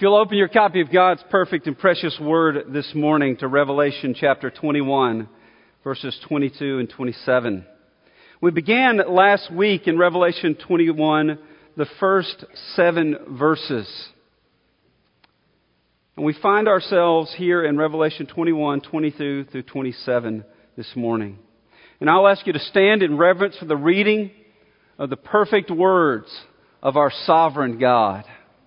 you'll open your copy of God's perfect and precious Word this morning to Revelation chapter 21, verses 22 and 27. We began last week in Revelation 21, the first 7 verses. And we find ourselves here in Revelation 21, 22 through 27 this morning. And I'll ask you to stand in reverence for the reading of the perfect words of our sovereign God.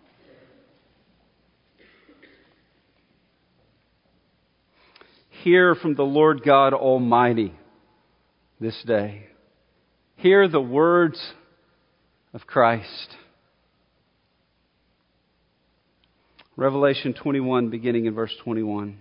Hear from the Lord God Almighty this day. Hear the words of Christ. Revelation 21, beginning in verse 22.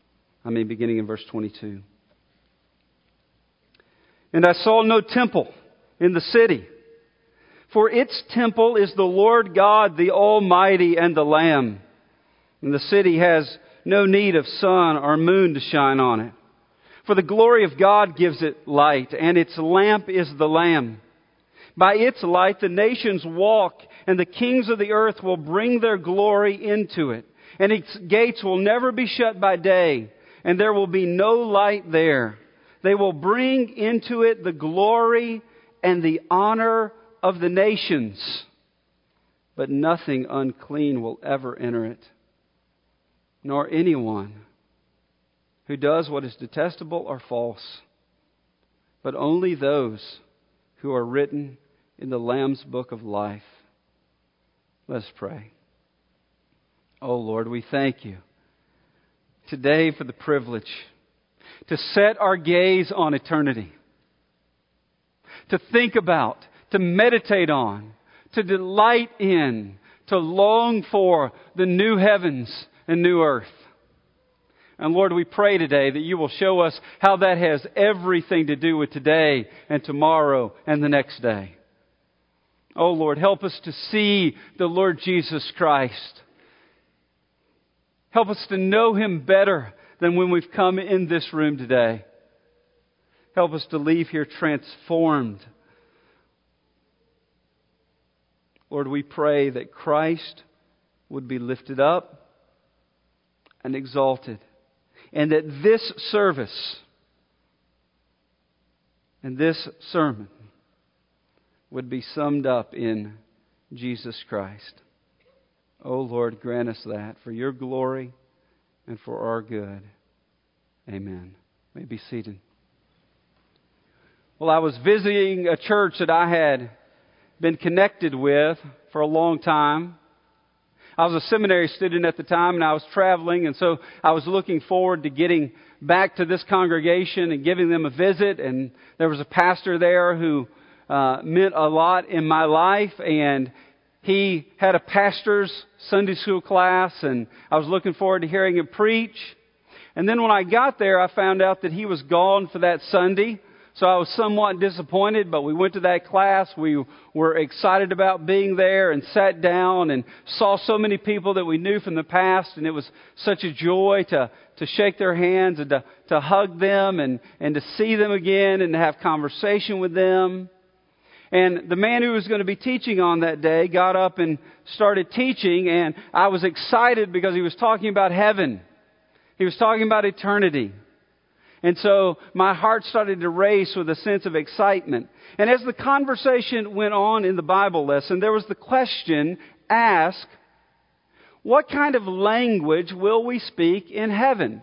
And I saw no temple in the city, for its temple is the Lord God, the Almighty, and the Lamb. And the city has no need of sun or moon to shine on it. For the glory of God gives it light, and its lamp is the Lamb. By its light the nations walk, and the kings of the earth will bring their glory into it. And its gates will never be shut by day, and there will be no light there. They will bring into it the glory and the honor of the nations, but nothing unclean will ever enter it, nor anyone who does what is detestable or false, but only those who are written in the Lamb's book of life. Let's pray. Oh Lord, we thank you today for the privilege to set our gaze on eternity, to think about, to meditate on, to delight in, to long for the new heavens and new earth. And Lord, we pray today that you will show us how that has everything to do with today and tomorrow and the next day. Oh Lord, help us to see the Lord Jesus Christ. Help us to know Him better than when we've come in this room today. Help us to leave here transformed. Lord, we pray that Christ would be lifted up and exalted, and that this service and this sermon would be summed up in Jesus Christ. Oh Lord, grant us that for your glory and for our good. Amen. You may be seated. Well, I was visiting a church that I had been connected with for a long time. I was a seminary student at the time, and I was traveling, and so I was looking forward to getting back to this congregation and giving them a visit. And there was a pastor there who meant a lot in my life, and he had a pastor's Sunday school class, and I was looking forward to hearing him preach. And then when I got there, I found out that he was gone for that Sunday. So I was somewhat disappointed, but we went to that class. We were excited about being there and sat down and saw so many people that we knew from the past. And it was such a joy to shake their hands and to hug them and to see them again and to have conversation with them. And the man who was going to be teaching on that day got up and started teaching, and I was excited because he was talking about heaven. He was talking about eternity. And so my heart started to race with a sense of excitement. And as the conversation went on in the Bible lesson, there was the question asked, what kind of language will we speak in heaven?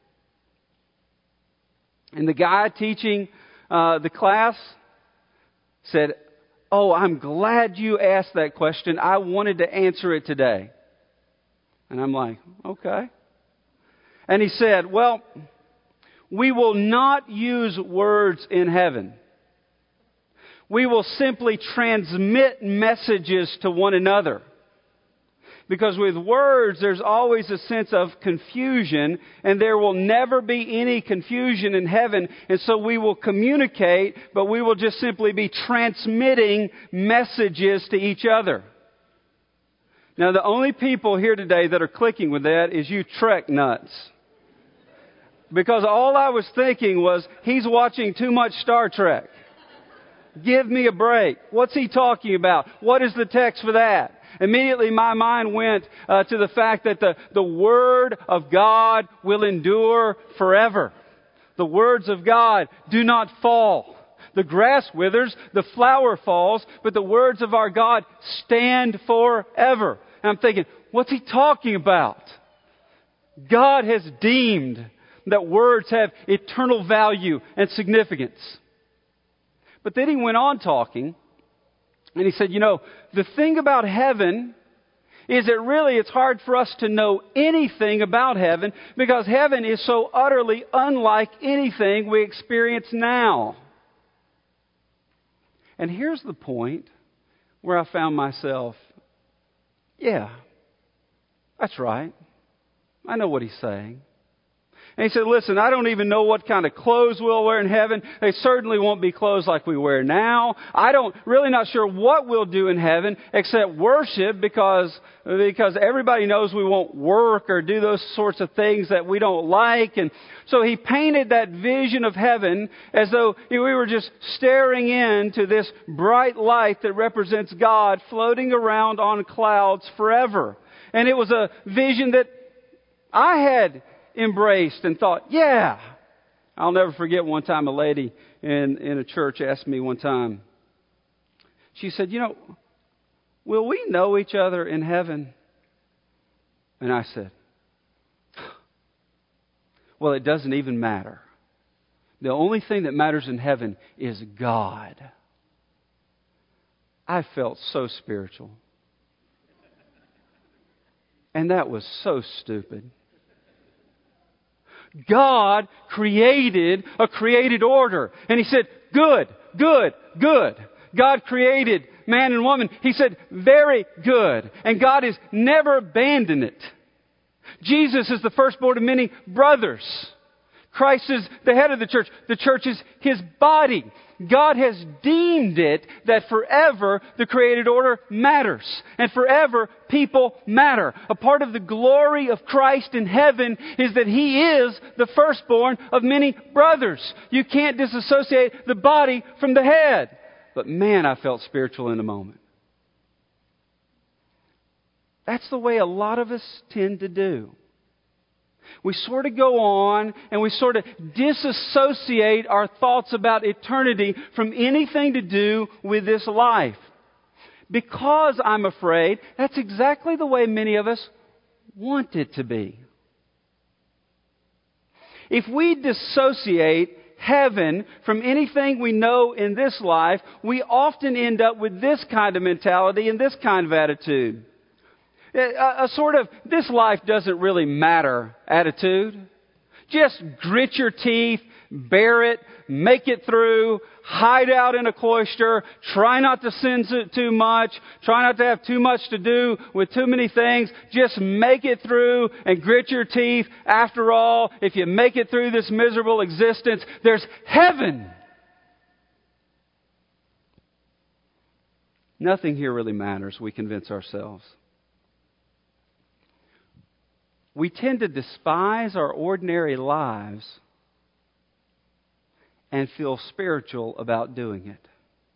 And the guy teaching the class said, "Oh, I'm glad you asked that question. I wanted to answer it today." And I'm like, okay. And he said, "Well, we will not use words in heaven. We will simply transmit messages to one another. Because with words, there's always a sense of confusion, and there will never be any confusion in heaven. And so we will communicate, but we will just simply be transmitting messages to each other." Now, the only people here today that are clicking with that is you Trek nuts. Because all I was thinking was, he's watching too much Star Trek. Give me a break. What's he talking about? What is the text for that? Immediately my mind went to the fact that the Word of God will endure forever. The words of God do not fall. The grass withers, the flower falls, but the words of our God stand forever. And I'm thinking, what's he talking about? God has deemed that words have eternal value and significance. But then he went on talking, and he said, the thing about heaven is that really it's hard for us to know anything about heaven because heaven is so utterly unlike anything we experience now. And here's the point where I found myself, yeah, that's right. I know what he's saying. And he said, listen, I don't even know what kind of clothes we'll wear in heaven. They certainly won't be clothes like we wear now. Really not sure what we'll do in heaven except worship because everybody knows we won't work or do those sorts of things that we don't like. And so he painted that vision of heaven as though we were just staring into this bright light that represents God floating around on clouds forever. And it was a vision that I had embraced and thought, yeah. I'll never forget one time a lady in a church asked me one time, she said, will we know each other in heaven? And I said, well, it doesn't even matter. The only thing that matters in heaven is God. I felt so spiritual. And that was so stupid. God created a created order. And He said, good, good, good. God created man and woman. He said, very good. And God has never abandoned it. Jesus is the firstborn of many brothers. Christ is the head of the church. The church is His body. God has deemed it that forever the created order matters. And forever people matter. A part of the glory of Christ in heaven is that He is the firstborn of many brothers. You can't disassociate the body from the head. But man, I felt spiritual in a moment. That's the way a lot of us tend to do. We sort of go on and we sort of disassociate our thoughts about eternity from anything to do with this life. Because I'm afraid that's exactly the way many of us want it to be. If we dissociate heaven from anything we know in this life, we often end up with this kind of mentality and this kind of attitude. A sort of, this life doesn't really matter attitude. Just grit your teeth, bear it, make it through, hide out in a cloister, try not to sin too much, try not to have too much to do with too many things. Just make it through and grit your teeth. After all, if you make it through this miserable existence, there's heaven. Nothing here really matters, we convince ourselves. We tend to despise our ordinary lives and feel spiritual about doing it.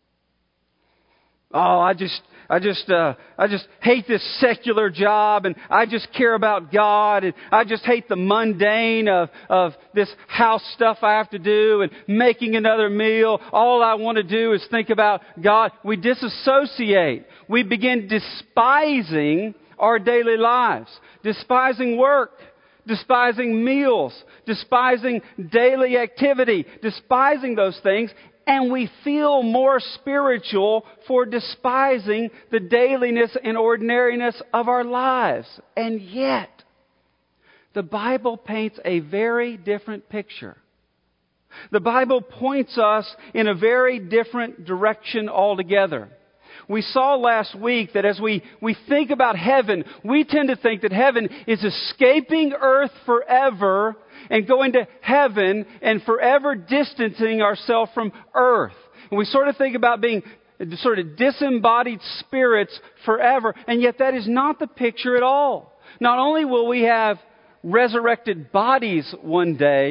Oh, I just hate this secular job, and I just care about God, and I just hate the mundane of this house stuff I have to do and making another meal. All I want to do is think about God. We disassociate. We begin despising our daily lives, despising work, despising meals, despising daily activity, despising those things, and we feel more spiritual for despising the dailiness and ordinariness of our lives. And yet, the Bible paints a very different picture. The Bible points us in a very different direction altogether. We saw last week that as we think about heaven, we tend to think that heaven is escaping earth forever and going to heaven and forever distancing ourselves from earth. And we sort of think about being sort of disembodied spirits forever, and yet that is not the picture at all. Not only will we have resurrected bodies one day,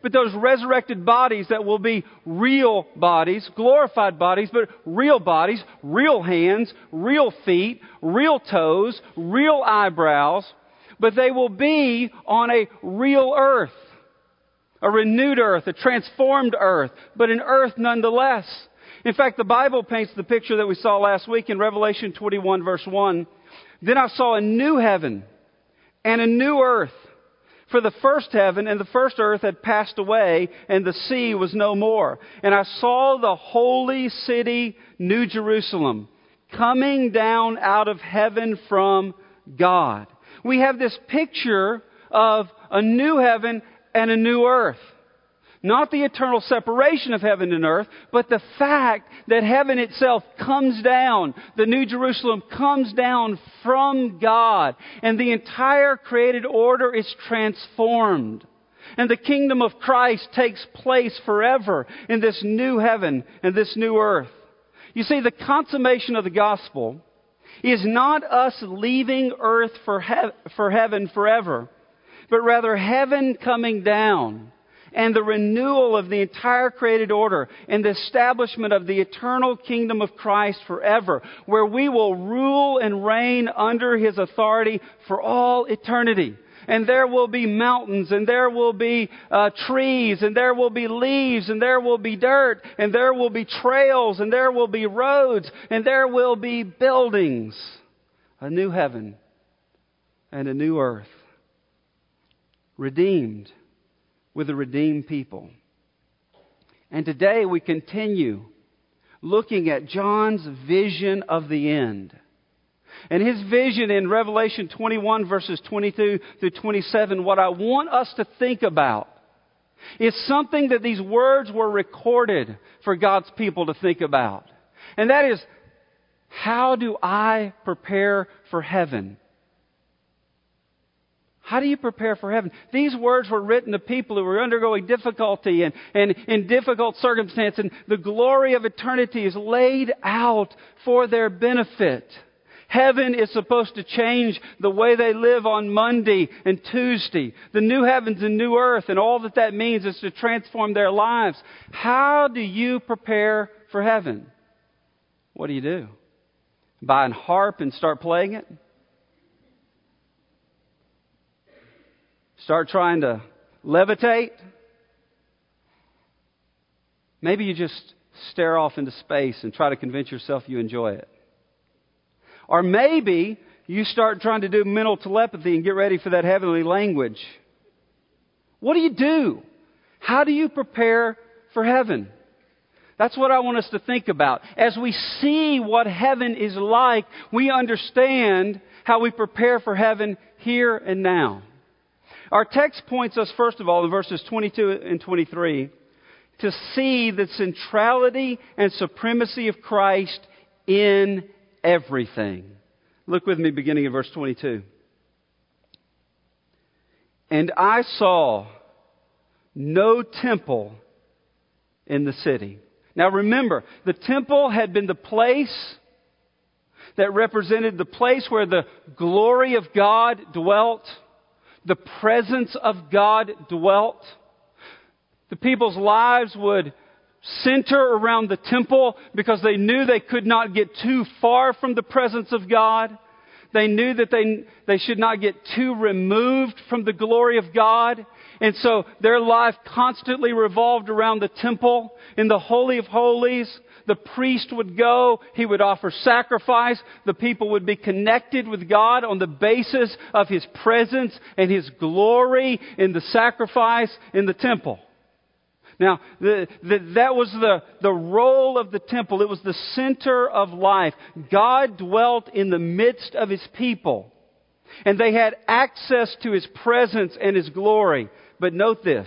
But those resurrected bodies that will be real bodies, glorified bodies, but real bodies, real hands, real feet, real toes, real eyebrows, but they will be on a real earth, a renewed earth, a transformed earth, but an earth nonetheless. In fact, the Bible paints the picture that we saw last week in Revelation 21 verse 1. Then I saw a new heaven and a new earth. For the first heaven and the first earth had passed away, and the sea was no more. And I saw the holy city, New Jerusalem, coming down out of heaven from God. We have this picture of a new heaven and a new earth. Not the eternal separation of heaven and earth, but the fact that heaven itself comes down, the New Jerusalem comes down from God, and the entire created order is transformed. And the kingdom of Christ takes place forever in this new heaven and this new earth. You see, the consummation of the gospel is not us leaving earth for heaven forever, but rather heaven coming down and the renewal of the entire created order and the establishment of the eternal kingdom of Christ forever, where we will rule and reign under His authority for all eternity. And there will be mountains, and there will be trees, and there will be leaves, and there will be dirt, and there will be trails, and there will be roads, and there will be buildings. A new heaven and a new earth. Redeemed with a redeemed people. And today we continue looking at John's vision of the end. And his vision in Revelation 21 verses 22 through 27, what I want us to think about is something that these words were recorded for God's people to think about. And that is, how do I prepare for heaven? How do you prepare for heaven? These words were written to people who were undergoing difficulty and in difficult circumstance, and the glory of eternity is laid out for their benefit. Heaven is supposed to change the way they live on Monday and Tuesday. The new heavens and new earth, and all that means is to transform their lives. How do you prepare for heaven? What do? Buy a harp and start playing it? Start trying to levitate? Maybe you just stare off into space and try to convince yourself you enjoy it. Or maybe you start trying to do mental telepathy and get ready for that heavenly language. What do? How do you prepare for heaven? That's what I want us to think about. As we see what heaven is like, we understand how we prepare for heaven here and now. Our text points us, first of all, in verses 22 and 23, to see the centrality and supremacy of Christ in everything. Look with me beginning in verse 22. And I saw no temple in the city. Now remember, the temple had been the place that represented the place where the glory of God dwelt. The presence of God dwelt. The people's lives would center around the temple because they knew they could not get too far from the presence of God. They knew that they should not get too removed from the glory of God. And so their life constantly revolved around the temple. In the Holy of Holies, the priest would go, he would offer sacrifice. The people would be connected with God on the basis of His presence and His glory in the sacrifice in the temple. Now, that was the role of the temple. It was the center of life. God dwelt in the midst of His people. And they had access to His presence and His glory. But note this.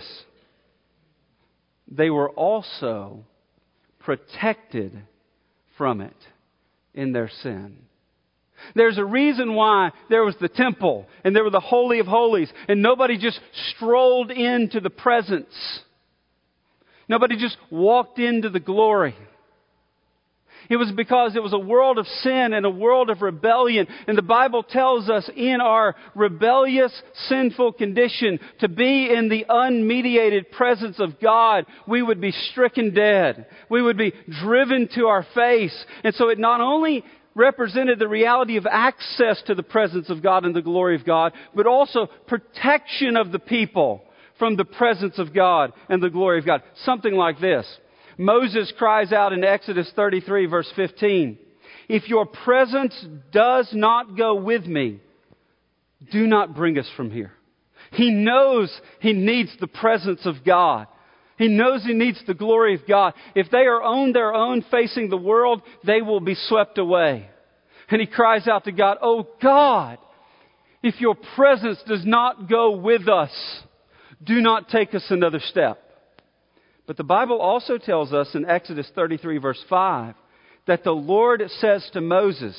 They were also protected from it in their sin. There's a reason why there was the temple and there was the Holy of Holies. And nobody just strolled into the presence. Nobody just walked into the glory. It was because it was a world of sin and a world of rebellion. And the Bible tells us in our rebellious, sinful condition, to be in the unmediated presence of God, we would be stricken dead. We would be driven to our face. And so it not only represented the reality of access to the presence of God and the glory of God, but also protection of the people from the presence of God and the glory of God. Something like this. Moses cries out in Exodus 33 verse 15, "If your presence does not go with me, do not bring us from here." He knows he needs the presence of God. He knows he needs the glory of God. If they are on their own facing the world, they will be swept away. And he cries out to God, "Oh God, if your presence does not go with us, do not take us another step." But the Bible also tells us in Exodus 33 verse 5 that the Lord says to Moses,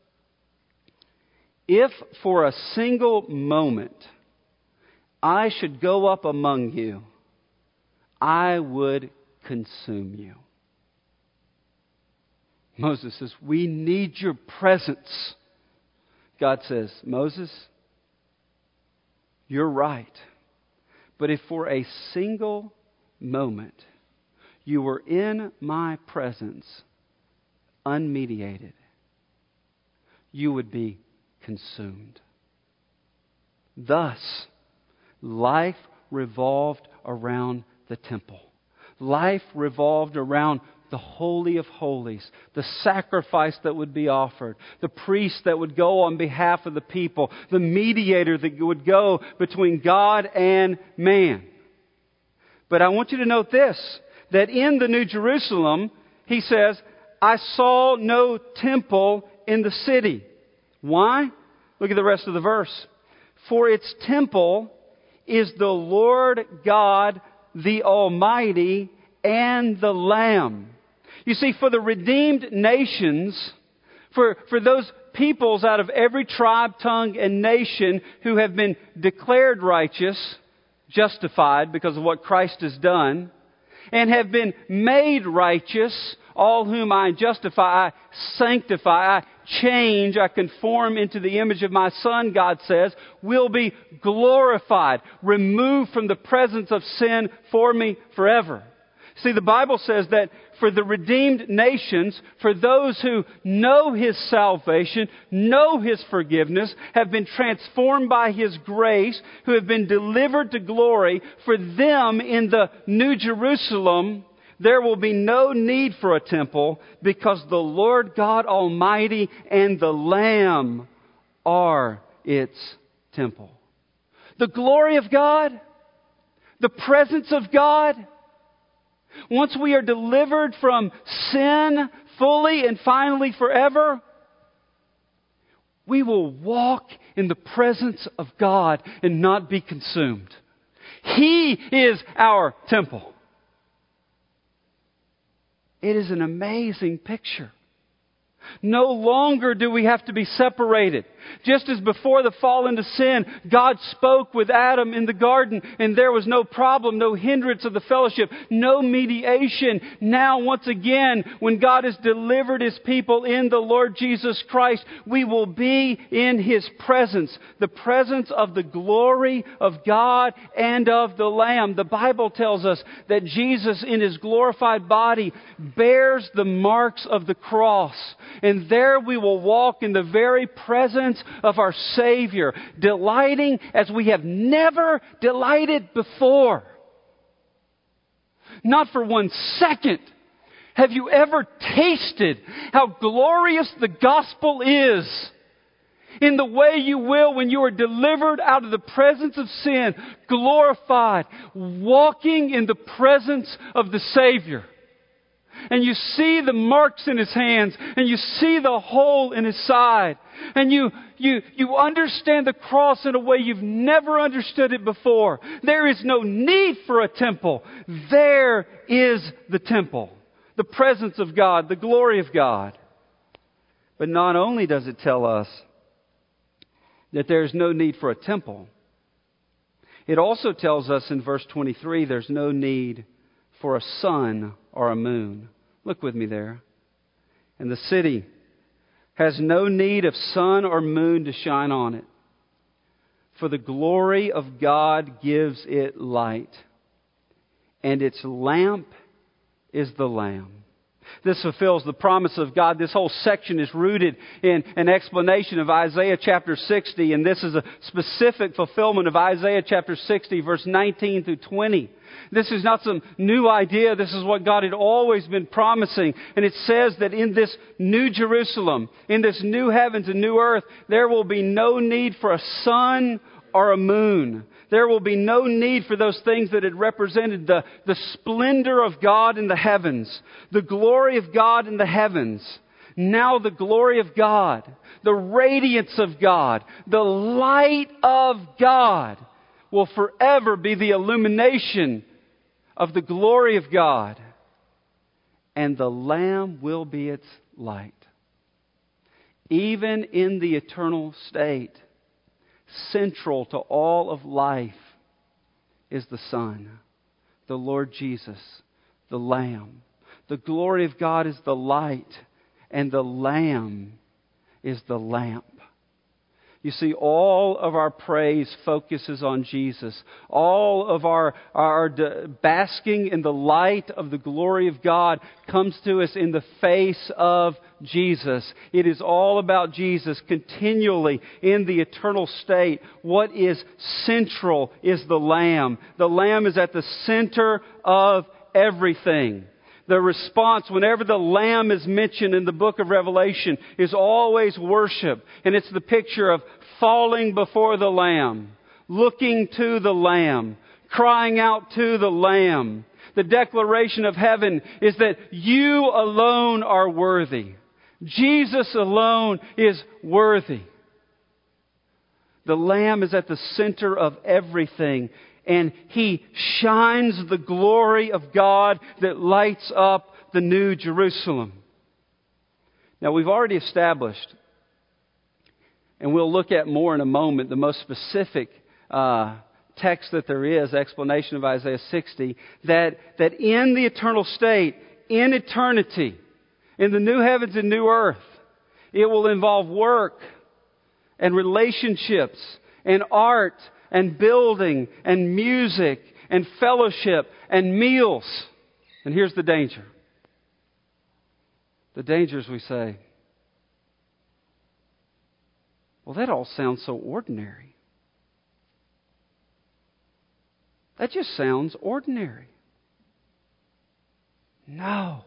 "If for a single moment I should go up among you, I would consume you." Moses says, "We need your presence." God says, "Moses, you're right. But if for a single moment you were in my presence, unmediated, you would be consumed." Thus, life revolved around the temple. Life revolved around the Holy of Holies, the sacrifice that would be offered, the priest that would go on behalf of the people, the mediator that would go between God and man. But I want you to note this, that in the New Jerusalem, he says, "I saw no temple in the city." Why? Look at the rest of the verse. "For its temple is the Lord God, the Almighty, and the Lamb." You see, for the redeemed nations, for those peoples out of every tribe, tongue, and nation who have been declared righteous, justified because of what Christ has done, and have been made righteous, all whom I justify, I sanctify, I change, I conform into the image of my Son, God says, will be glorified, removed from the presence of sin for me forever. See, the Bible says that for the redeemed nations, for those who know His salvation, know His forgiveness, have been transformed by His grace, who have been delivered to glory, for them in the New Jerusalem, there will be no need for a temple because the Lord God Almighty and the Lamb are its temple. The glory of God, the presence of God, once we are delivered from sin fully and finally forever, we will walk in the presence of God and not be consumed. He is our temple. It is an amazing picture. No longer do we have to be separated. Just as before the fall into sin, God spoke with Adam in the garden and there was no problem, no hindrance of the fellowship, no mediation. Now, once again, when God has delivered His people in the Lord Jesus Christ, we will be in His presence, the presence of the glory of God and of the Lamb. The Bible tells us that Jesus in His glorified body bears the marks of the cross. And there we will walk in the very presence of our Savior, delighting as we have never delighted before. Not for 1 second have you ever tasted how glorious the gospel is in the way you will when you are delivered out of the presence of sin, glorified, walking in the presence of the Savior. And you see the marks in His hands, and you see the hole in His side, and you understand the cross in a way you've never understood it before. There is no need for a temple. There is the temple, the presence of God, the glory of God. But not only does it tell us that there is no need for a temple, it also tells us in verse 23 there's no need for a sun or a moon. Look with me there. And the city has no need of sun or moon to shine on it, for the glory of God gives it light, and its lamp is the Lamb. This fulfills the promise of God. This whole section is rooted in an explanation of Isaiah chapter 60, and this is a specific fulfillment of Isaiah chapter 60, verse 19 through 20. This is not some new idea. This is what God had always been promising. And it says that in this new Jerusalem, in this new heavens and new earth, there will be no need for a sun or a moon. There will be no need for those things that had represented the splendor of God in the heavens, the glory of God in the heavens. Now the glory of God, the radiance of God, the light of God will forever be the illumination of the glory of God. And the Lamb will be its light. Even in the eternal state, central to all of life is the Son, the Lord Jesus, the Lamb. The glory of God is the light, and the Lamb is the lamp. You see, all of our praise focuses on Jesus. All of our basking in the light of the glory of God comes to us in the face of Jesus. It is all about Jesus continually in the eternal state. What is central is the Lamb. The Lamb is at the center of everything. The response, whenever the Lamb is mentioned in the book of Revelation, is always worship. And it's the picture of falling before the Lamb, looking to the Lamb, crying out to the Lamb. The declaration of heaven is that you alone are worthy. Jesus alone is worthy. The Lamb is at the center of everything. And He shines the glory of God that lights up the new Jerusalem. Now, we've already established, and we'll look at more in a moment, the most specific text that there is, explanation of Isaiah 60, that in the eternal state, in eternity, in the new heavens and new earth, it will involve work and relationships and art and building, and music, and fellowship, and meals. And here's the danger. The danger is we say, well, that all sounds so ordinary. That just sounds ordinary. No.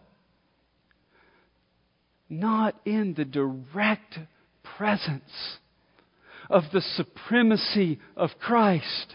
Not in the direct presence of the supremacy of Christ.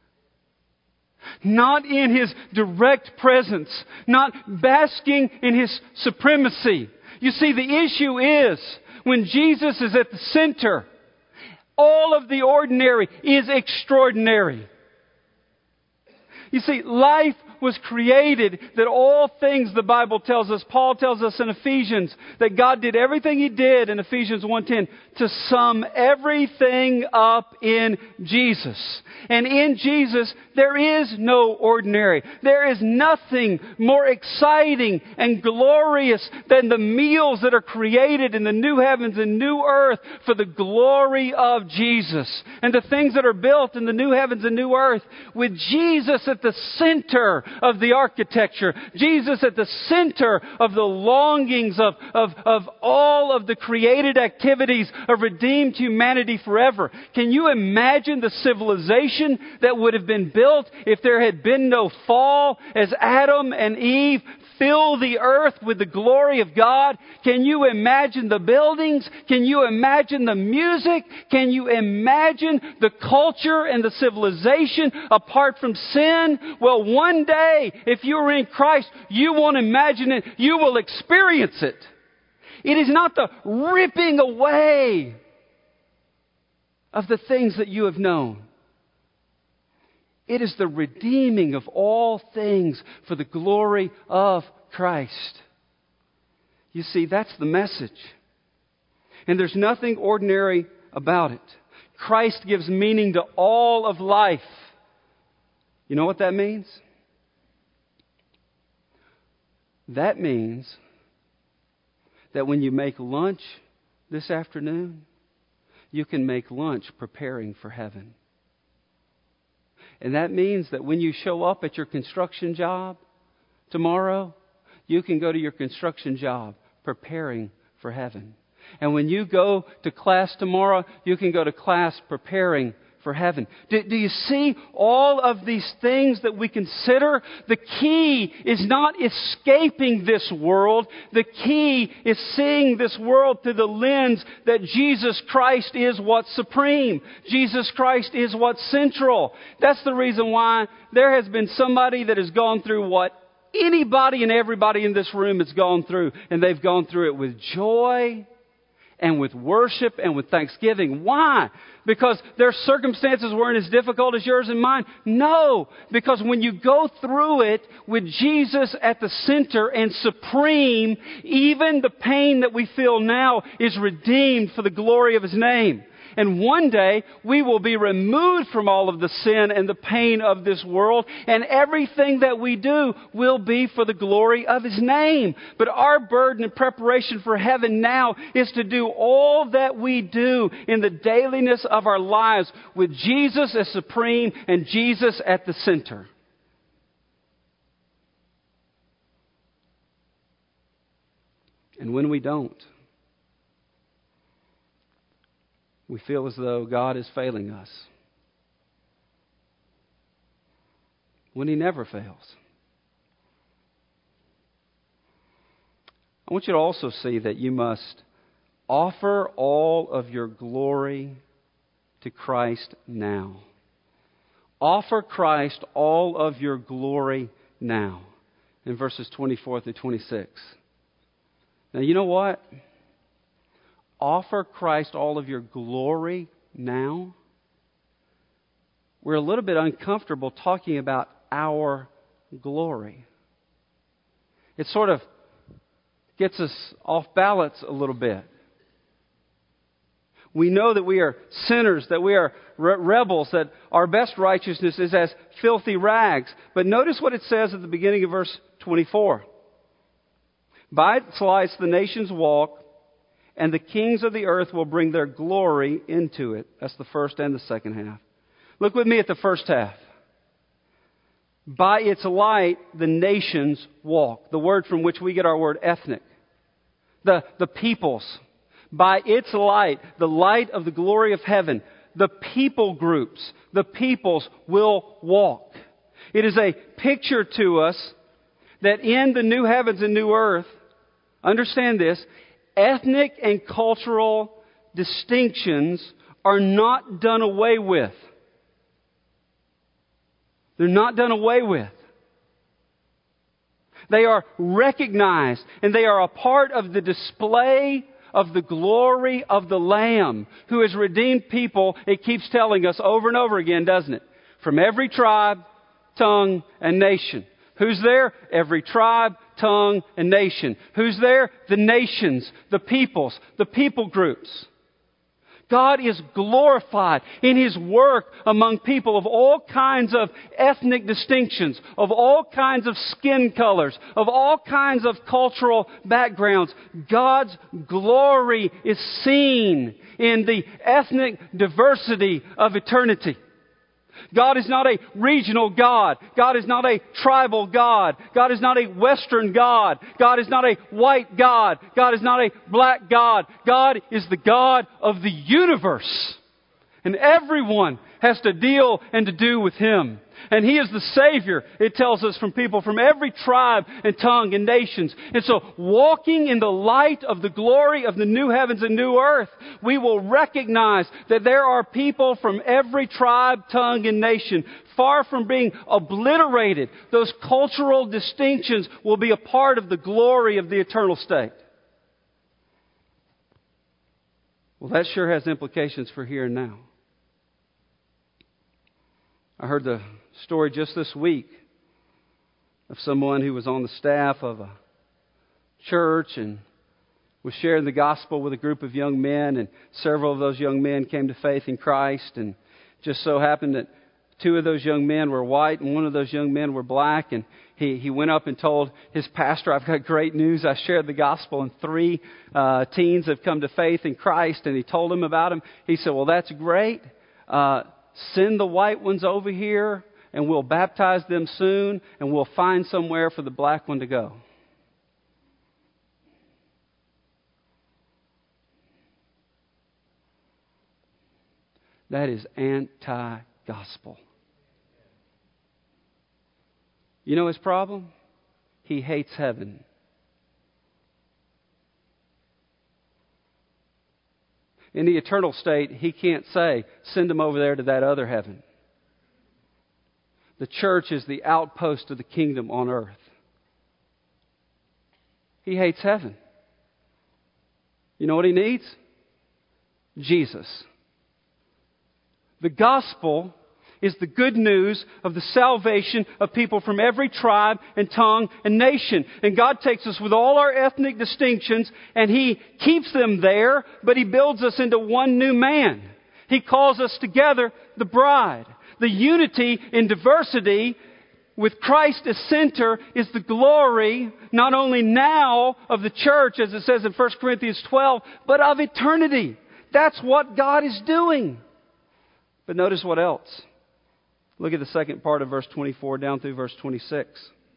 Not in His direct presence. Not basking in His supremacy. You see, the issue is, when Jesus is at the center, all of the ordinary is extraordinary. You see, life was created that all things, the Bible tells us, Paul tells us in Ephesians, that God did everything He did in Ephesians 1:10 to sum everything up in Jesus. And in Jesus, there is no ordinary. There is nothing more exciting and glorious than the meals that are created in the new heavens and new earth for the glory of Jesus. And the things that are built in the new heavens and new earth with Jesus at the center of the architecture. Jesus at the center of the longings of all of the created activities of redeemed humanity forever. Can you imagine the civilization that would have been built if there had been no fall, as Adam and Eve fill the earth with the glory of God? Can you imagine the buildings? Can you imagine the music? Can you imagine the culture and the civilization apart from sin? Well, one day, if you're in Christ, you won't imagine it. You will experience it. It is not the ripping away of the things that you have known. It is the redeeming of all things for the glory of Christ. You see, that's the message. And there's nothing ordinary about it. Christ gives meaning to all of life. You know what that means? That means that when you make lunch this afternoon, you can make lunch preparing for heaven. And that means that when you show up at your construction job tomorrow, you can go to your construction job preparing for heaven. And when you go to class tomorrow, you can go to class preparing for heaven. Do you see all of these things that we consider? The key is not escaping this world. The key is seeing this world through the lens that Jesus Christ is what's supreme. Jesus Christ is what's central. That's the reason why there has been somebody that has gone through what anybody and everybody in this room has gone through. And they've gone through it with joy and with worship and with thanksgiving. Why? Because their circumstances weren't as difficult as yours and mine? No, because when you go through it with Jesus at the center and supreme, even the pain that we feel now is redeemed for the glory of His name. And one day, we will be removed from all of the sin and the pain of this world, and everything that we do will be for the glory of His name. But our burden and preparation for heaven now is to do all that we do in the dailiness of our lives with Jesus as supreme and Jesus at the center. And when we don't, we feel as though God is failing us, when He never fails. I want you to also see that you must offer all of your glory to Christ now. Offer Christ all of your glory now. In verses 24 through 26. Now, you know what? Offer Christ all of your glory now. We're a little bit uncomfortable talking about our glory. It sort of gets us off balance a little bit. We know that we are sinners, that we are rebels, that our best righteousness is as filthy rags. But notice what it says at the beginning of verse 24. By its lights the nations walk, and the kings of the earth will bring their glory into it. That's the first and the second half. Look with me at the first half. By its light, the nations walk. The word from which we get our word ethnic. The peoples. By its light, the light of the glory of heaven, the people groups, the peoples will walk. It is a picture to us that in the new heavens and new earth, understand this, ethnic and cultural distinctions are not done away with. They're not done away with. They are recognized, and they are a part of the display of the glory of the Lamb who has redeemed people. It keeps telling us over and over again, doesn't it? From every tribe, tongue, and nation. Who's there? Every tribe, tongue, and nation. Who's there? The nations, the peoples, the people groups. God is glorified in His work among people of all kinds of ethnic distinctions, of all kinds of skin colors, of all kinds of cultural backgrounds. God's glory is seen in the ethnic diversity of eternity. God is not a regional God. God is not a tribal God. God is not a Western God. God is not a white God. God is not a black God. God is the God of the universe. And everyone has to deal and to do with Him. And He is the Savior, it tells us, from people from every tribe and tongue and nations. And so, walking in the light of the glory of the new heavens and new earth, we will recognize that there are people from every tribe, tongue, and nation. Far from being obliterated, those cultural distinctions will be a part of the glory of the eternal state. Well, that sure has implications for here and now. I heard the story just this week of someone who was on the staff of a church and was sharing the gospel with a group of young men, and several of those young men came to faith in Christ, and just so happened that two of those young men were white and one of those young men were black. And he went up and told his pastor, I've got great news. I shared the gospel and 3 teens have come to faith in Christ. And he told him about him. He said, well, that's great. Send the white ones over here and we'll baptize them soon and we'll find somewhere for the black one to go. That is anti-gospel. You know his problem? He hates heaven. In the eternal state, he can't say, send them over there to that other heaven. The church is the outpost of the kingdom on earth. He hates heaven. You know what he needs? Jesus. The gospel is the good news of the salvation of people from every tribe and tongue and nation. And God takes us with all our ethnic distinctions and He keeps them there, but He builds us into one new man. He calls us together the bride. The unity in diversity with Christ as center is the glory, not only now of the church, as it says in 1 Corinthians 12, but of eternity. That's what God is doing. But notice what else. Look at the second part of verse 24 down through verse 26.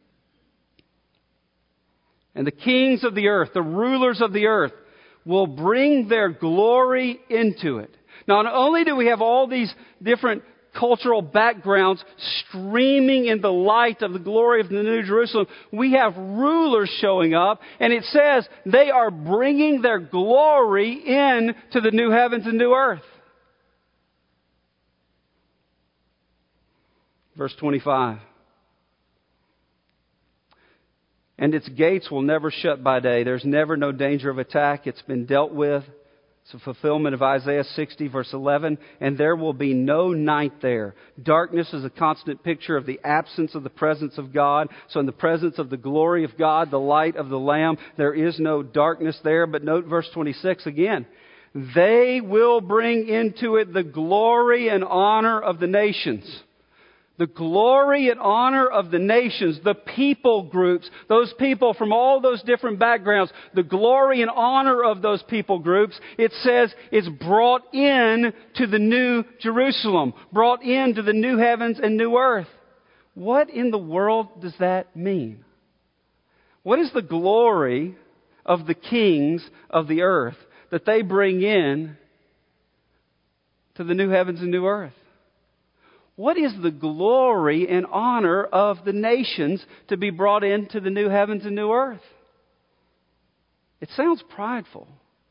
And the kings of the earth, the rulers of the earth, will bring their glory into it. Not only do we have all these different cultural backgrounds streaming in the light of the glory of the New Jerusalem, we have rulers showing up, and it says they are bringing their glory in to the new heavens and new earth. Verse 25. And its gates will never shut by day. There's never no danger of attack. It's been dealt with. It's a fulfillment of Isaiah 60 verse 11. And there will be no night there. Darkness is a constant picture of the absence of the presence of God. So in the presence of the glory of God, the light of the Lamb, there is no darkness there. But note verse 26 again. They will bring into it the glory and honor of the nations. The glory and honor of the nations, the people groups, those people from all those different backgrounds, the glory and honor of those people groups, it says is brought in to the new Jerusalem, brought into the new heavens and new earth. What in the world does that mean? What is the glory of the kings of the earth that they bring in to the new heavens and new earth? What is the glory and honor of the nations to be brought into the new heavens and new earth? It sounds prideful.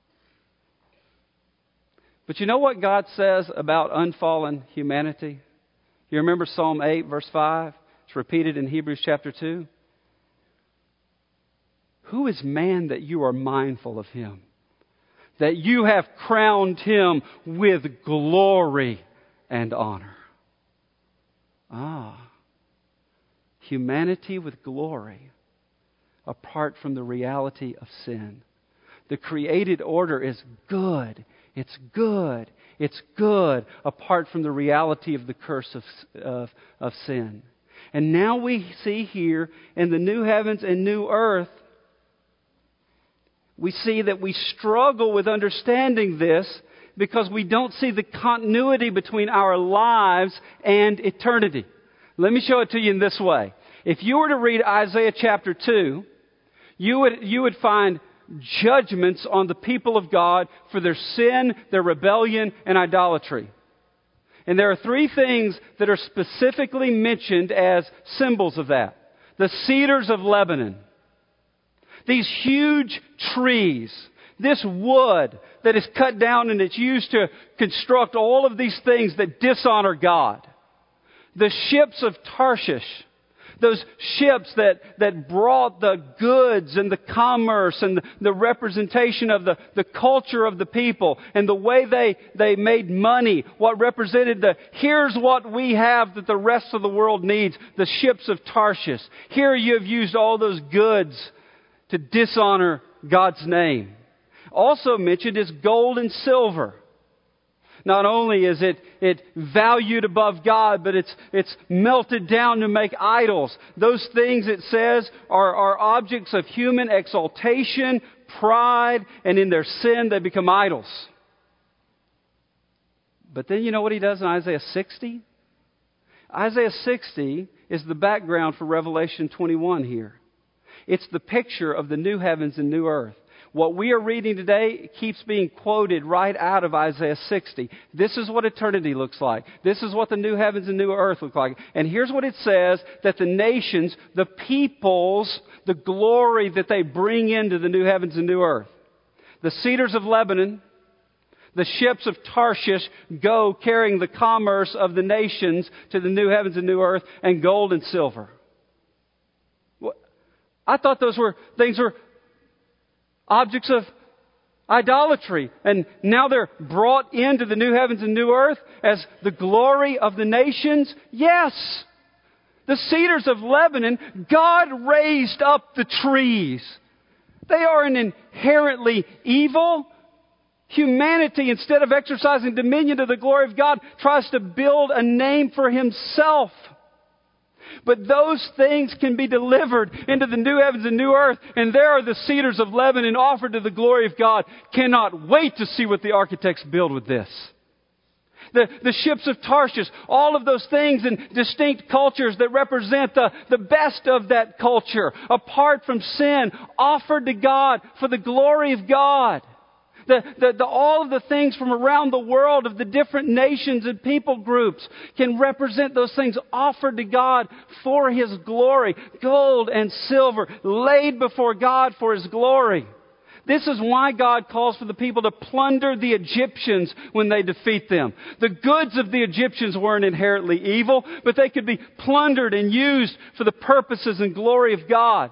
But you know what God says about unfallen humanity? You remember Psalm 8, verse 5? It's repeated in Hebrews chapter 2. Who is man that you are mindful of him? That you have crowned him with glory and honor. Humanity with glory apart from the reality of sin. The created order is good. It's good. It's good apart from the reality of the curse of sin. And now we see here in the new heavens and new earth, we see that we struggle with understanding this because we don't see the continuity between our lives and eternity. Let me show it to you in this way. If you were to read Isaiah chapter 2, you would find judgments on the people of God for their sin, their rebellion, and idolatry. And there are 3 things that are specifically mentioned as symbols of that. The cedars of Lebanon. These huge trees. This wood that is cut down and it's used to construct all of these things that dishonor God. The ships of Tarshish. Those ships that brought the goods and the commerce and the representation of the culture of the people and the way they made money. What represented here's what we have that the rest of the world needs. The ships of Tarshish. Here you have used all those goods to dishonor God's name. Also mentioned is gold and silver. not only is it valued above God, but it's melted down to make idols. Those things, it says, are objects of human exaltation, pride, and in their sin they become idols. But then you know what he does in Isaiah 60? Isaiah 60 is the background for Revelation 21 here. It's the picture of the new heavens and new earth. What we are reading today keeps being quoted right out of Isaiah 60. This is what eternity looks like. This is what the new heavens and new earth look like. And here's what it says, that the nations, the peoples, the glory that they bring into the new heavens and new earth. The cedars of Lebanon, the ships of Tarshish go carrying the commerce of the nations to the new heavens and new earth, and gold and silver. I thought those things were objects of idolatry. And now they're brought into the new heavens and new earth as the glory of the nations. Yes! The cedars of Lebanon, God raised up the trees. They are an inherently evil. Humanity, instead of exercising dominion to the glory of God, tries to build a name for himself. But those things can be delivered into the new heavens and new earth. And there are the cedars of Lebanon offered to the glory of God. Cannot wait to see what the architects build with this. The ships of Tarshish, all of those things and distinct cultures that represent the best of that culture, apart from sin, offered to God for the glory of God. All of the things from around the world of the different nations and people groups can represent those things offered to God for His glory. Gold and silver laid before God for His glory. This is why God calls for the people to plunder the Egyptians when they defeat them. The goods of the Egyptians weren't inherently evil, but they could be plundered and used for the purposes and glory of God.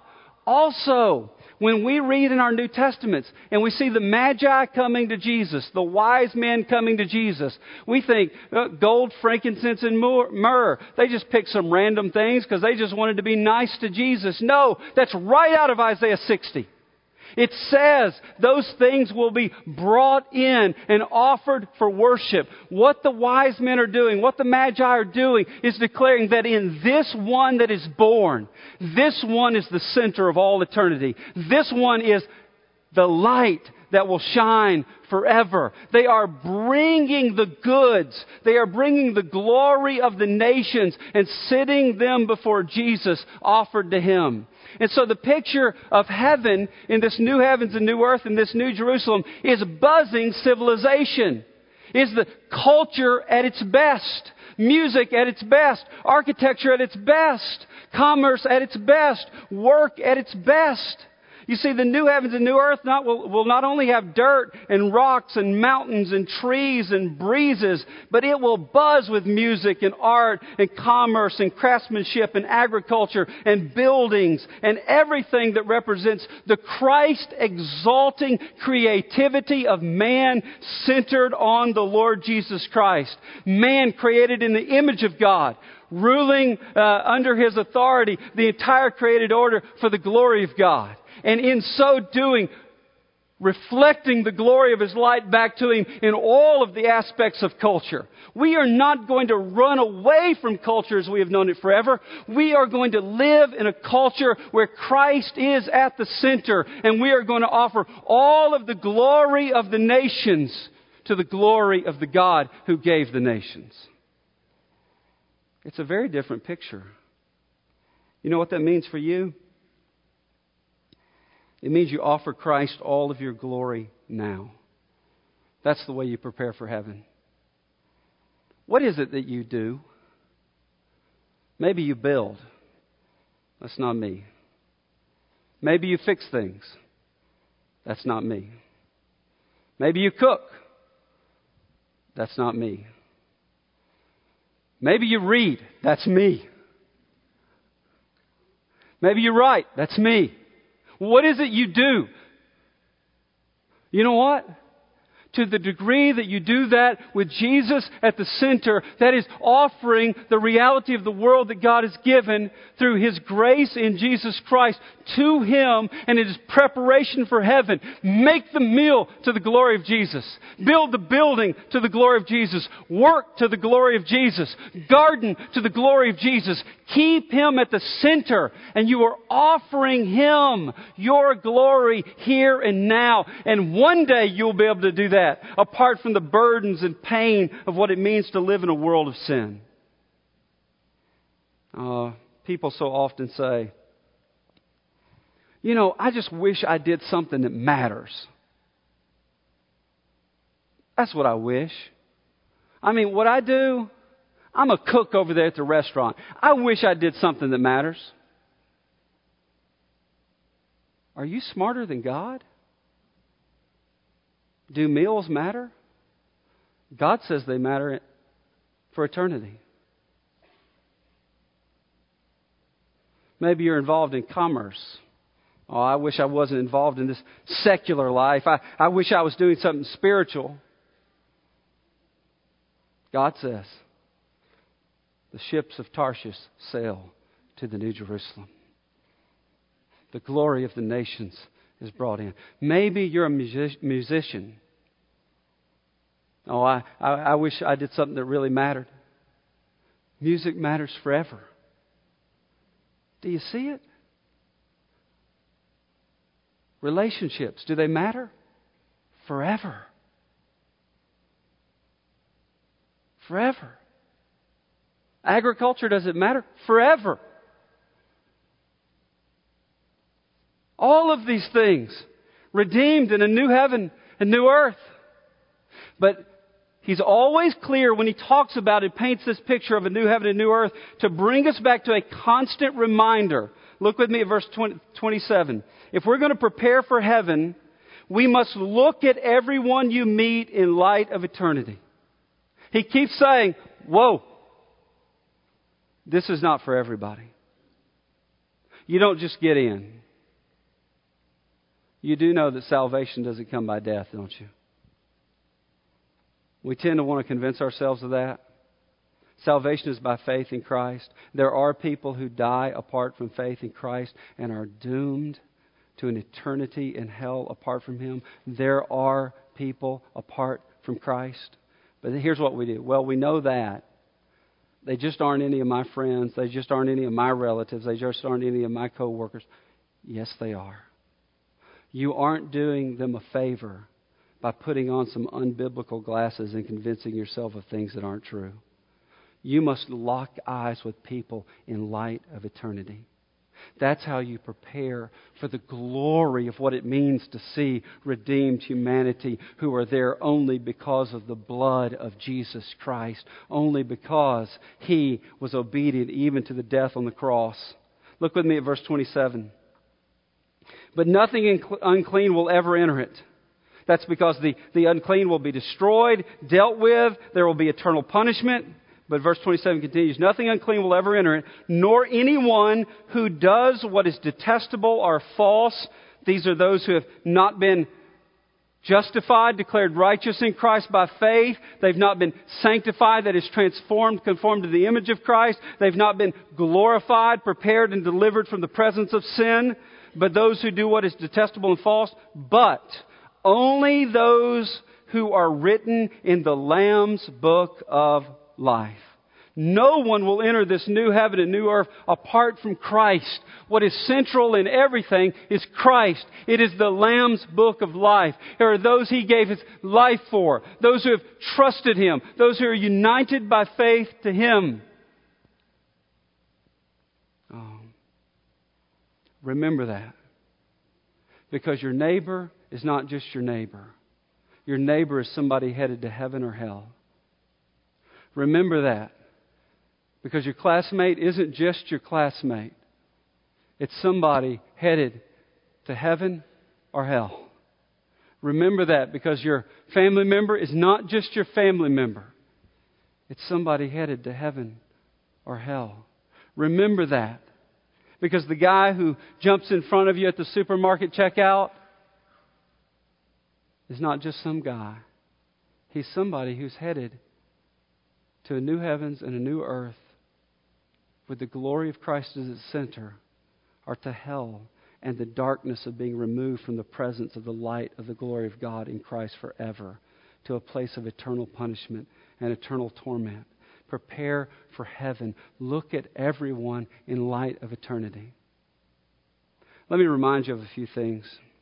Also, when we read in our New Testaments and we see the Magi coming to Jesus, the wise men coming to Jesus, we think gold, frankincense, and myrrh. They just picked some random things because they just wanted to be nice to Jesus. No, that's right out of Isaiah 60. It says those things will be brought in and offered for worship. What the wise men are doing, what the Magi are doing, is declaring that in this one that is born, this one is the center of all eternity. This one is the light that will shine forever. They are bringing the goods. They are bringing the glory of the nations and sitting them before Jesus, offered to Him. And so the picture of heaven in this new heavens and new earth and this new Jerusalem is buzzing civilization. Is the culture at its best. Music at its best. Architecture at its best. Commerce at its best. Work at its best. You see, the new heavens and new earth will not only have dirt and rocks and mountains and trees and breezes, but it will buzz with music and art and commerce and craftsmanship and agriculture and buildings and everything that represents the Christ-exalting creativity of man centered on the Lord Jesus Christ. Man created in the image of God, ruling under His authority the entire created order for the glory of God. And in so doing, reflecting the glory of His light back to Him in all of the aspects of culture. We are not going to run away from culture as we have known it forever. We are going to live in a culture where Christ is at the center, and we are going to offer all of the glory of the nations to the glory of the God who gave the nations. It's a very different picture. You know what that means for you? It means you offer Christ all of your glory now. That's the way you prepare for heaven. What is it that you do? Maybe you build. That's not me. Maybe you fix things. That's not me. Maybe you cook. That's not me. Maybe you read. That's me. Maybe you write. That's me. What is it you do? You know what? to the degree that you do that with Jesus at the center, that is offering the reality of the world that God has given through His grace in Jesus Christ to Him, and it is preparation for heaven. Make the meal to the glory of Jesus. Build the building to the glory of Jesus. Work to the glory of Jesus. Garden to the glory of Jesus. Keep Him at the center, and you are offering Him your glory here and now. And one day you'll be able to do that, apart from the burdens and pain of what it means to live in a world of sin. People so often say, I just wish I did something that matters. That's what I wish. What I do, I'm a cook over there at the restaurant. I wish I did something that matters. Are you smarter than God? Do meals matter? God says they matter for eternity. Maybe you're involved in commerce. Oh, I wish I wasn't involved in this secular life. I wish I was doing something spiritual. God says, the ships of Tarshish sail to the New Jerusalem. The glory of the nations is brought in. Maybe you're a musician. Oh, I wish I did something that really mattered. Music matters forever. Do you see it? Relationships, do they matter? Forever. Forever. Agriculture, does it matter? Forever. All of these things redeemed in a new heaven and new earth. But He's always clear when He talks about it, paints this picture of a new heaven and new earth to bring us back to a constant reminder. Look with me at verse 27. If we're going to prepare for heaven, we must look at everyone you meet in light of eternity. He keeps saying, whoa, this is not for everybody. You don't just get in. You do know that salvation doesn't come by death, don't you? We tend to want to convince ourselves of that. Salvation is by faith in Christ. There are people who die apart from faith in Christ and are doomed to an eternity in hell apart from Him. There are people apart from Christ. But here's what we do. Well, we know that. They just aren't any of my friends. They just aren't any of my relatives. They just aren't any of my co-workers. Yes, they are. You aren't doing them a favor by putting on some unbiblical glasses and convincing yourself of things that aren't true. You must lock eyes with people in light of eternity. That's how you prepare for the glory of what it means to see redeemed humanity who are there only because of the blood of Jesus Christ, only because He was obedient even to the death on the cross. Look with me at verse 27. But nothing unclean will ever enter it. That's because the unclean will be destroyed, dealt with. There will be eternal punishment. But verse 27 continues, nothing unclean will ever enter it, nor anyone who does what is detestable or false. These are those who have not been justified, declared righteous in Christ by faith. They've not been sanctified, that is transformed, conformed to the image of Christ. They've not been glorified, prepared, and delivered from the presence of sin. But those who do what is detestable and false, but only those who are written in the Lamb's book of life. No one will enter this new heaven and new earth apart from Christ. What is central in everything is Christ. It is the Lamb's book of life. There are those He gave His life for, those who have trusted Him, those who are united by faith to Him. Remember that. Because your neighbor is not just your neighbor. Your neighbor is somebody headed to heaven or hell. Remember that. Because your classmate isn't just your classmate. It's somebody headed to heaven or hell. Remember that, because your family member is not just your family member. It's somebody headed to heaven or hell. Remember that. Because the guy who jumps in front of you at the supermarket checkout is not just some guy. He's somebody who's headed to a new heavens and a new earth with the glory of Christ as its center, or to hell and the darkness of being removed from the presence of the light of the glory of God in Christ forever, to a place of eternal punishment and eternal torment. Prepare for heaven. Look at everyone in light of eternity. Let me remind you of a few things.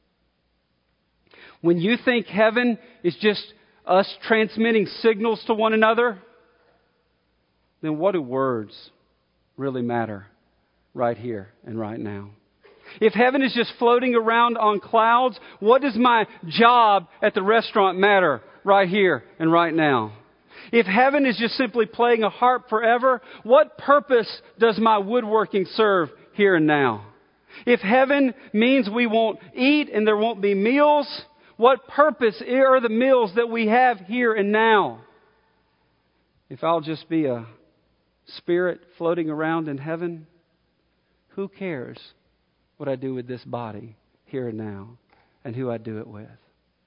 When you think heaven is just us transmitting signals to one another, then what do words really matter right here and right now? If heaven is just floating around on clouds, what does my job at the restaurant matter right here and right now? If heaven is just simply playing a harp forever, what purpose does my woodworking serve here and now? If heaven means we won't eat and there won't be meals, what purpose are the meals that we have here and now? If I'll just be a spirit floating around in heaven, who cares what I do with this body here and now and who I do it with?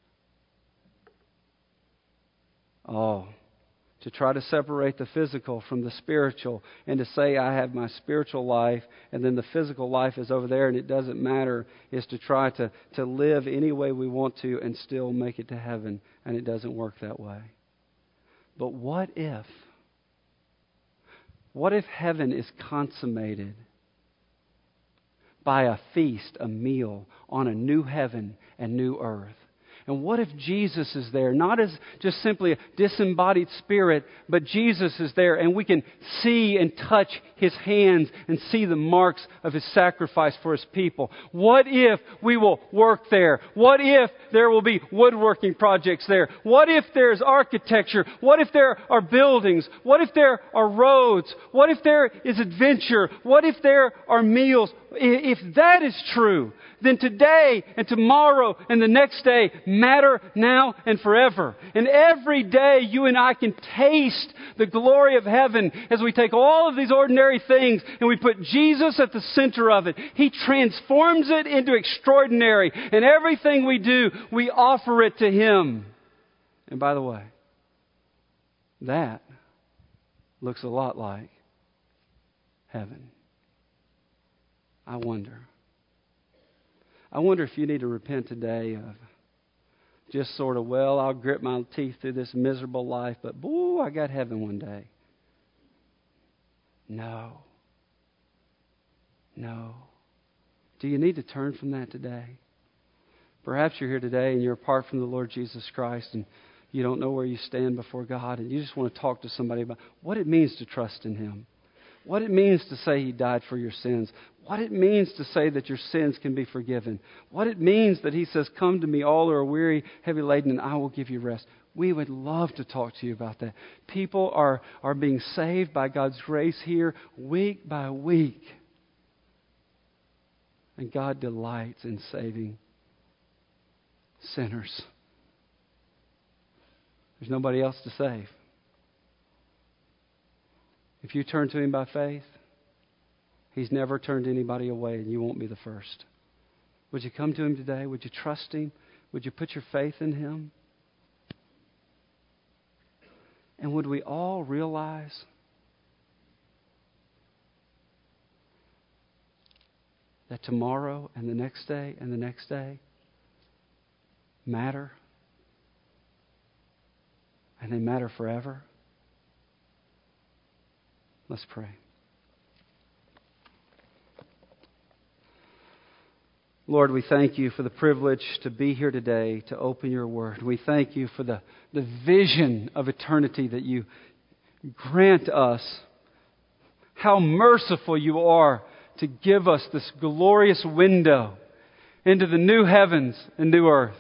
Oh, to try to separate the physical from the spiritual and to say I have my spiritual life and then the physical life is over there and it doesn't matter, is to try to live any way we want to and still make it to heaven, and it doesn't work that way. But what if heaven is consummated by a feast, a meal on a new heaven and new earth? And what if Jesus is there, not as just simply a disembodied spirit, but Jesus is there and we can see and touch His hands and see the marks of His sacrifice for His people? What if we will work there? What if there will be woodworking projects there? What if there's architecture? What if there are buildings? What if there are roads? What if there is adventure? What if there are meals? If that is true, then today and tomorrow and the next day matter now and forever. And every day you and I can taste the glory of heaven as we take all of these ordinary things and we put Jesus at the center of it. He transforms it into extraordinary. And everything we do, we offer it to Him. And by the way, that looks a lot like heaven. I wonder if you need to repent today of just sort of, well, I'll grit my teeth through this miserable life, but boo, I got heaven one day. No. Do you need to turn from that today? Perhaps you're here today and you're apart from the Lord Jesus Christ and you don't know where you stand before God and you just want to talk to somebody about what it means to trust in Him. What it means to say He died for your sins. What it means to say that your sins can be forgiven. What it means that He says, come to me all who are weary, heavy laden, and I will give you rest. We would love to talk to you about that. People are being saved by God's grace here week by week. And God delights in saving sinners. There's nobody else to save. If you turn to Him by faith, He's never turned anybody away, and you won't be the first. Would you come to Him today? Would you trust Him? Would you put your faith in Him? And would we all realize that tomorrow and the next day and the next day matter? And they matter forever? Let's pray. Lord, we thank You for the privilege to be here today to open Your Word. We thank You for the vision of eternity that You grant us. How merciful You are to give us this glorious window into the new heavens and new earth.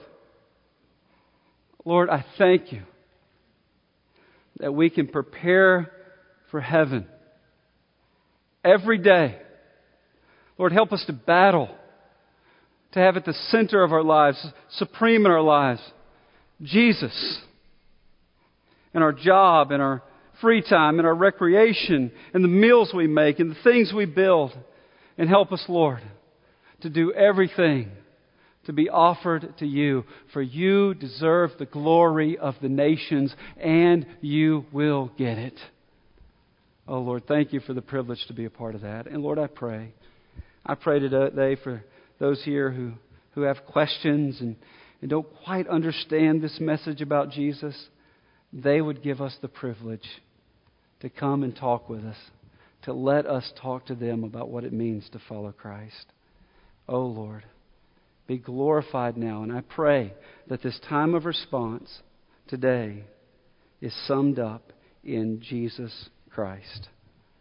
Lord, I thank You that we can prepare for heaven every day. Lord, help us to battle, to have at the center of our lives, supreme in our lives, Jesus, in our job, in our free time, in our recreation, in the meals we make, in the things we build. And help us, Lord, to do everything to be offered to you. For you deserve the glory of the nations, and you will get it. Oh, Lord, thank you for the privilege to be a part of that. And Lord, I pray today for those here who have questions and don't quite understand this message about Jesus. They would give us the privilege to come and talk with us, to let us talk to them about what it means to follow Christ. Oh, Lord, be glorified now. And I pray that this time of response today is summed up in Jesus Christ.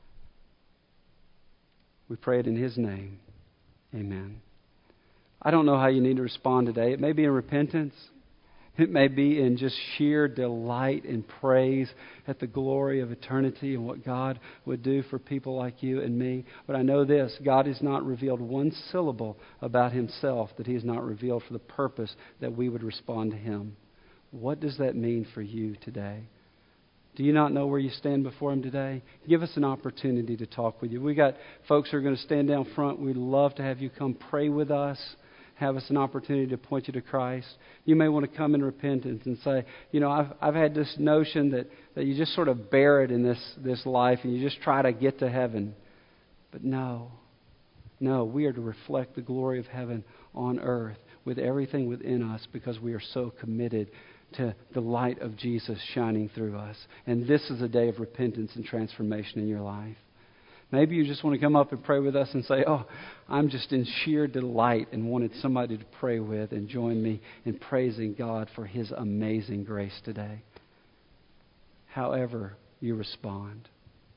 We pray it in His name. Amen. I don't know how you need to respond today. It may be in repentance. It may be in just sheer delight and praise at the glory of eternity and what God would do for people like you and me. But I know this, God has not revealed one syllable about Himself that He has not revealed for the purpose that we would respond to Him. What does that mean for you today? Do you not know where you stand before Him today? Give us an opportunity to talk with you. We got folks who are going to stand down front. We'd love to have you come pray with us. Have us an opportunity to point you to Christ. You may want to come in repentance and say, I've had this notion that you just sort of bear it in this life and you just try to get to heaven. But no, we are to reflect the glory of heaven on earth with everything within us because we are so committed to the light of Jesus shining through us. And this is a day of repentance and transformation in your life. Maybe you just want to come up and pray with us and say, I'm just in sheer delight and wanted somebody to pray with and join me in praising God for His amazing grace today. However you respond.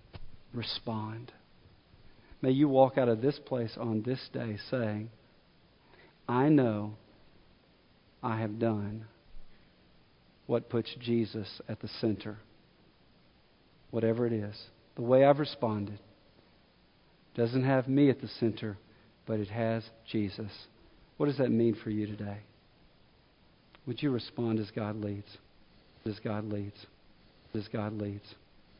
May you walk out of this place on this day saying, I know I have done what puts Jesus at the center. Whatever it is, the way I've responded doesn't have me at the center, but it has Jesus. What does that mean for you today? Would you respond as God leads? As God leads. As God leads.